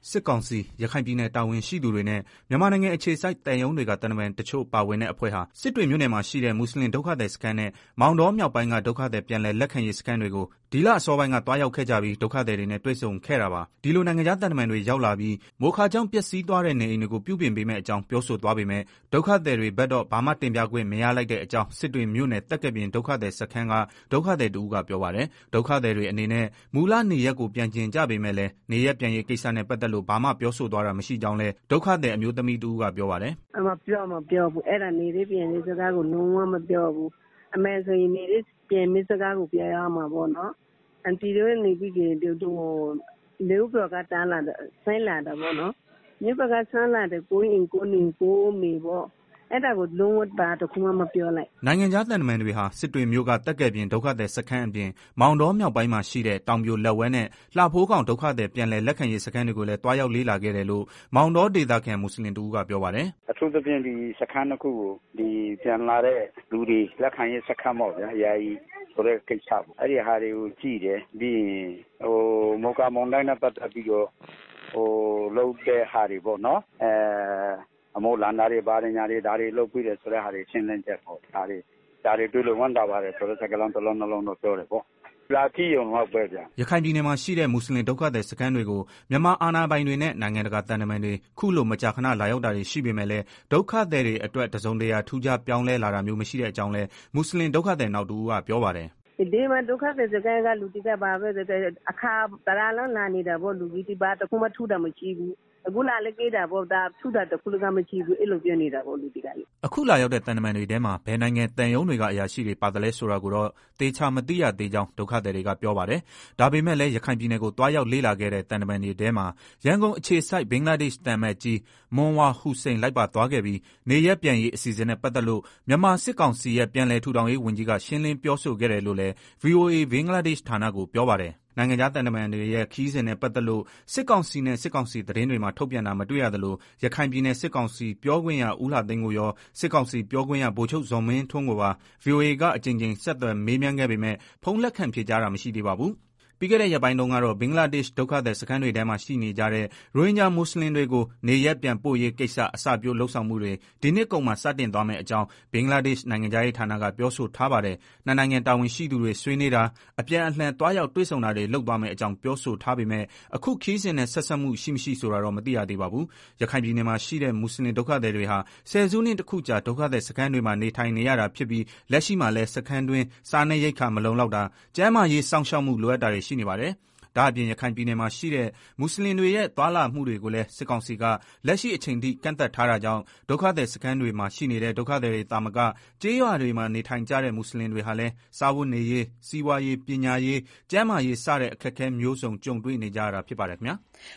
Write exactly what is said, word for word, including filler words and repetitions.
စစ်ကောင်စီရခိုင်ပြည်နယ်တာဝန်ရှိသူတွေနဲ့မြန်မာနိုင်ငံအခြေစိုက်တန်ယုံတွေကတန်တမန်တချို့ပါဝင်တဲ့အဖွဲ့ဟာစစ်တွေမြို့နယ်မှာရှိတဲ့မွတ်စလင်ဒုက္ခသည်စခန်းနဲ့မောင်တော်မြောက်ပိုင်းကဒုက္ခသည်ပြန်လည်လက်ခံရေးစခန်းတွေကိုဒီလအစောပိုင်းကတွားရောက်ခဲ့ကြပြီးဒုက္ခသည်တွေနဲ့တွေ့ဆုံခဲ့တာပါဒီလိုနိုင်ငံခြားတန်တမန်တွေရောက်လာပြီးမိုခါကြောင့်ပျက်စီးသွားတဲ့နေအိမ်တွေကိုပြုပြင်ပေးမယ့်အကြောင်းပြောဆိုသွားပေမဲ့ဒုက္ခသည်တွေဘက်တော့ဘာမှတင်ပြခွင့်မရလိုက်တဲ့အကြောင်းစစ်တွေမြို့နယ်တက်ကပြင်ဒုက္ခသည်စခန်းကဒုက္ခသည်တူကပြောပါတယ်ဒုက္ခသည်တွေအနေနဲ့မူလနေရက်ကိုပြန်ကျင်ကြပေမဲ့လည်းနေရက်ပြန်ရေးကိစ္စနဲ့ပတ်သက်လို့ဘာမှပြောဆိုသွားတာမရှိကြောင်းလဲဒုက္ခသည်အမျိုးသမီးတူကပြောပါတယ်အမပြောမပြောဘူးအဲ့ဒါနေရေးပြန်ရေးစကားကိုလုံးဝမပြောဘူးအမေဆိုရင်နေရေးပြန်ရေးစကားကိုပြောရမှာပေါ့နော်အန်တီတို့နေပြီးကြတယ်တို့လေဥပကတန်းလာဆိုင်းလာတာပေါ့နော်မြေပကဆန်းလာတဲ့ကိုရင်ကိုနေကိုမေပေါ့အဲ့ဒါကိုလုံးဝပါတခုမှမပြောလိုက်နိုင်ငံခြားတန်တမန်တွေဟာစစ်တွေမျိုးကတက်ကယ်ပြင်ဒုက္ခသည်စခန်းအပြင်မောင်တော်မြောက်ပိုင်းမှာရှိတဲ့တောင်ပြိုလက်ဝဲနဲ့လှဖိုးကောင်ဒုက္ခသည်ပြန်လည်လက်ခံရေးစခန်းတွေကိုလည်းတွားရောက်လေးလာခဲ့တယ်လို့မောင်တော်ဒေသခံမွတ်စလင်တူကပြောပါတယ်အထူးသဖြင့်ဒီစခန်းတစ်ခုကိုဒီပြန်လာတဲ့လူတွေလက်ခံရေးစခန်းပေါ့ဗျာယာယီဆိုတဲ့ကိစ္စပေါ့အဲ့ဒီဟာတွေကိုကြည့်တယ်ပြီးရင်ဟိုမော်ကာမွန်တိုင်းနဲ့ပတ်သက်ပြီးတော့ဟိုလုံးတဲ့ဟာတွေပေါ့နော်အဲအမိုးလန်သားတွေပါတယ်ညာတွေဒါတွေလုတ်ပြီးတယ်ဆိုတဲ့ဟာတွေရှင်းလင်းချက်ပေါ့ဒါတွေဒါတွေတွေ့လို့ဝမ်းသာပါတယ်ဆိုတော့စကလုံးတစ်လုံးနှလုံးတော့ပြောတယ်ပေါ့လာကြည့်ရုံတော့ပဲဗျာရခိုင်ပြည်နယ်မှာရှိတဲ့မွတ်စလင်ဒုက္ခသည်စခန်းတွေကိုမြန်မာအာဏာပိုင်တွေနဲ့နိုင်ငံတကာတန်တမန်တွေခုလိုမကြာခဏလာရောက်တာတွေရှိပေမဲ့လည်းဒုက္ခသည်တွေအတွက်တစုံတရာထူးခြားပြောင်းလဲလာတာမျိုးမရှိတဲ့အကြောင်းလဲမွတ်စလင်ဒုက္ခသည်နောက်တူကပြောပါတယ်ဒီမှာဒုက္ခသည်စခန်းကလူတွေကပါပဲအခါတရာလုံးလာနေတာပေါ့လူကြီးဒီပါတခုမှထူတာမရှိဘူးအခုလာလည်းကြေးတာပေါ့ဒါထူတာတခုလည်းမရှိဘူးအဲ့လိုပြောနေတာပေါ့လူတွေကလေအခုလာရောက်တဲ့တန်တမန်တွေထဲမှာဘယ်နိုင်ငံတန်ယုံတွေကအရာရှိတွေပါတယ်လဲဆိုတာကိုတော့တေချာမသိရသေးကြောင်းဒုက္ခသည်တွေကပြောပါတယ်ဒါပေမဲ့လည်းရခိုင်ပြည်နယ်ကိုတွားရောက်လေ့လာခဲ့တဲ့တန်တမန်တွေထဲမှာရန်ကုန်အခြေစိုက်ဘင်္ဂလားဒေ့ရှ်တန်မတ်ကြီးမွန်ဝါဟူစိန်လိုက်ပါသွားခဲ့ပြီးနေရက်ပြန်ရေးအစီအစဉ်နဲ့ပတ်သက်လို့မြန်မာစစ်ကောင်စီရဲ့ပြန်လည်ထူထောင်ရေးဝန်ကြီးကရှင်းလင်းပြောဆိုခဲ့တယ်လို့လည်း ဗွီအိုအေ ဘင်္ဂလားဒေ့ရှ်ဌာနကိုပြောပါတယ်နိုင်ငံခြားတန်တမန်တွေရဲ့ခီးစဉ်နဲ့ပတ်သက်လို့စစ်ကောင်စီနဲ့စစ်ကောင်စီသတင်းတွေမှာထုတ်ပြန်တာမတွေ့ရသလိုရခိုင်ပြည်နယ်စစ်ကောင်စီပြောခွင့်ရဦးလှသိန်းကိုရောစစ်ကောင်စီပြောခွင့်ရဗိုလ်ချုပ်ဇော်မင်းထွန်းကိုပါ ဗွီအိုအေကအကြိမ်ကြိမ်ဆက်သွယ်မေးမြန်းခဲ့ပေမဲ့ဖုန်းလက်ခံဖြေကြားတာမရှိသေးပါဘူးပြီးခဲ့တဲ့ရက်ပိုင်းတုန်းကတော့ဘင်္ဂလားဒေ့ရှ်ဒုက္ခသည်စခန်းတွေထဲမှာရှိနေကြတဲ့ရိုဟင်ဂျာမွတ်စလင်တွေကိုနေရက်ပြန်ပို့ရေးကိစ္စအစပြုလှုပ်ဆောင်မှုတွေဒီနှစ်ကုန်မှာစတင်သွားမယ့်အကြောင်းဘင်္ဂလားဒေ့ရှ်နိုင်ငံသားရေးဌာနကပြောဆိုထားပါတယ်။နှစ်နိုင်ငံတာဝန်ရှိသူတွေဆွေးနွေးတာအပြန်အလှန်တွားရောက်တွေ့ဆုံတာတွေလုပ်သွားမယ့်အကြောင်းပြောဆိုထားပေမဲ့အခုခီးစဉ်နဲ့ဆက်ဆက်မှုရှိမရှိဆိုတာတော့မသိရသေးပါဘူး။ရခိုင်ပြည်နယ်မှာရှိတဲ့မွတ်စလင်ဒုက္ခသည်တွေဟာဆယ်စုနှစ်တစ်ခုကြာဒုက္ခသည်စခန်းတွေမှာနေထိုင်နေရတာဖြစ်ပြီးလက်ရှိမှာလည်းစခန်းတွင်းစားနပ်ရိက္ခာမလုံလောက်တာကျန်းမာရေးစောင့်ရှောက်မှုလိုအပ်တာတွေရှိနေပါတယ်။ဒါအပြင်ရခိုင်ပြည်နယ်မှာရှိတဲ့မွတ်စလင်တွေရဲ့သွာလာမှုတွေကိုလည်းစစ်ကောင်စီကလက်ရှိအချိန်ထိကန့်သတ်ထားတာကြောင့်ဒုက္ခသည်စခန်းတွေမှာရှိနေတဲ့ဒုက္ခသည်တွေတာမကကျေးရွာတွေမှာနေထိုင်ကြတဲ့မွတ်စလင်တွေဟာလည်းစားဝတ်နေရေးစီးပွားရေးပညာရေးကျန်းမာရေးစတဲ့အခက်အခဲမျိုးစုံကြုံတွေ့နေကြရတာဖြစ်ပါတယ်ခင်ဗျာ